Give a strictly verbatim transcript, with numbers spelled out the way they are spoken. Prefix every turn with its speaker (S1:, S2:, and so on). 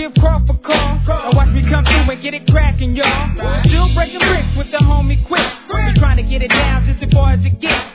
S1: of Crawford call. Now watch me come through and get it crackin', y'all. Still breaking bricks with the homie Quick. We trying to get it down just as far as it gets.